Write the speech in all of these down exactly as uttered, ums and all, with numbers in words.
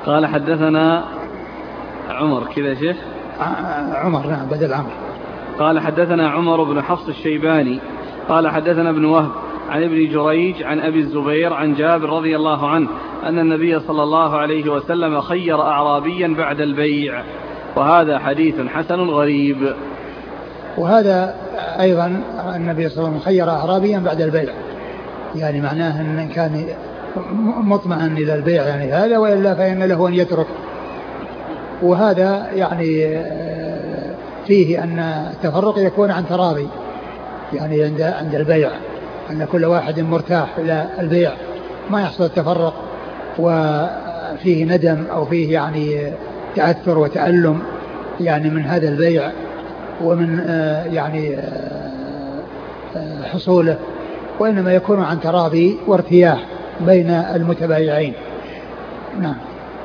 قال حدثنا عمر كذا شيخ عمر نعم بدل عمر. قال حدثنا عمر بن حفص الشيباني قال حدثنا ابن وهب عن ابن جريج عن أبي الزبير عن جابر رضي الله عنه أن النبي صلى الله عليه وسلم خير أعرابيا بعد البيع، وهذا حديث حسن غريب. وهذا أيضا النبي صلى الله عليه وسلم خير أعرابيا بعد البيع، يعني معناه أن كان مطمئن إلى البيع يعني هذا، وإلا فإن له أن يترك. وهذا يعني فيه أن التفرق يكون عن تراضي، يعني عند عند البيع أن كل واحد مرتاح إلى البيع، ما يحصل التفرق وفيه ندم أو فيه يعني تأثر وتألم يعني من هذا البيع ومن يعني حصوله، وإنما يكون عن تراضي وارتياح بين المتبايعين. نعم.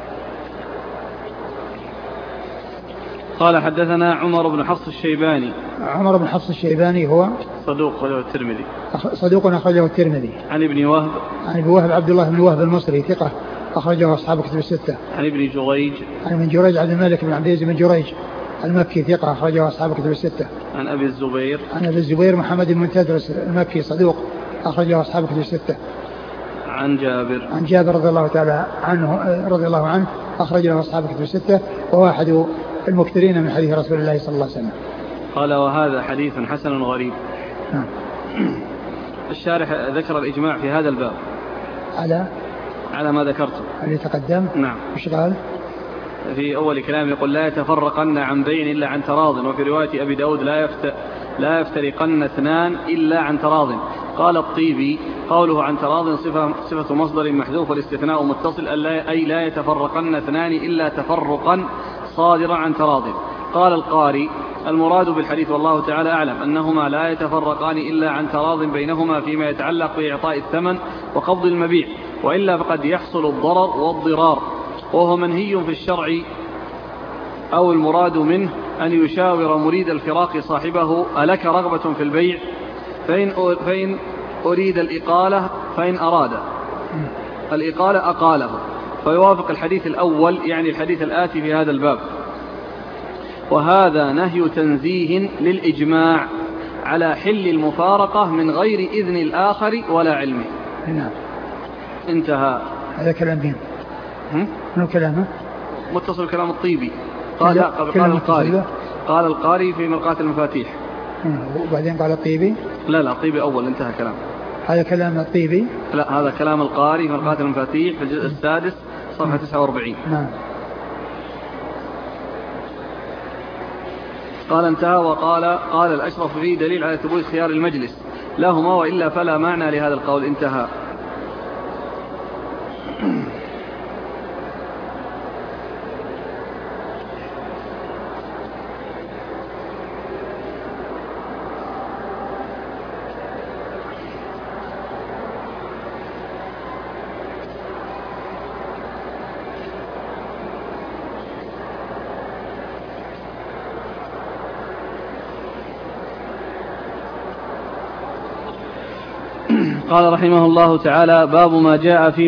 قال حدثنا عمر بن حفص الشيباني. عمر بن حفص الشيباني هو صدوق أخرجه الترمذي. صدوق أخرجه الترمذي. عن ابن وهب. عن ابن وهب عبد الله بن وهب المصري ثقة أخرجه أصحاب كتب الستة. عن ابن جريج. عن ابن جريج عبد الملك بن عبد العزيز بن جريج المكي ثقة أخرجه أصحاب كتب الستة. عن أبي الزبير. عن أبي الزبير محمد بن تدرس المكي صدوق أخرجه أصحاب كتب الستة. عن جابر. عن جابر رضي الله تعالى عنه رضي الله عنه أخرجه أصحاب كتب الستة، وهو أحد المكثرين من حديث رسول الله صلى الله عليه وسلم. قال وهذا حديث حسن غريب. نعم. الشارح ذكر الإجماع في هذا الباب على على ما ذكرته اللي تقدم. نعم. وش قال في أول كلام؟ يقول لا يتفرقن عن بين إلا عن تراض، وفي رواية أبي داود لا يفت... لا يفترقن اثنان إلا عن تراض. قال الطيبي قوله عن تراض صفة, صفة مصدر محذوف والاستثناء متصل، أي لا يتفرقن اثنان إلا تفرقا صادرا عن تراض. قال القاري المراد بالحديث والله تعالى أعلم أنهما لا يتفرقان إلا عن تراض بينهما فيما يتعلق بإعطاء الثمن وقبض المبيع، وإلا فقد يحصل الضرر والضرار، وهو منهي في الشرع، أو المراد منه أن يشاور مريد الفراق صاحبه ألك رغبة في البيع، فإن, فإن أريد الإقالة فإن أراد الإقالة أقاله، فيوافق الحديث الأول يعني الحديث الآتي في هذا الباب. وهذا نهي تنزيه للإجماع على حل المفارقة من غير إذن الآخر ولا علمه. نعم. انتهى. هذا كلام مين؟ منو كلامه؟ متصل كلام الطيبي. قال لا قال القاري قال القاري في مرقاة المفاتيح. وبعدين قال الطيبي. لا لا الطيبي أول انتهى كلام. هذا كلام الطيبي. لا هذا كلام القاري في مرقاة المفاتيح في الجزء السادس صفحة تسعة وأربعين. نعم. قال انتهى. وقال قال الأشرف فيه دليل على ثبوت خيار المجلس لهما، وإلا فلا معنى لهذا القول. انتهى. قال رحمه الله تعالى: باب ما جاء في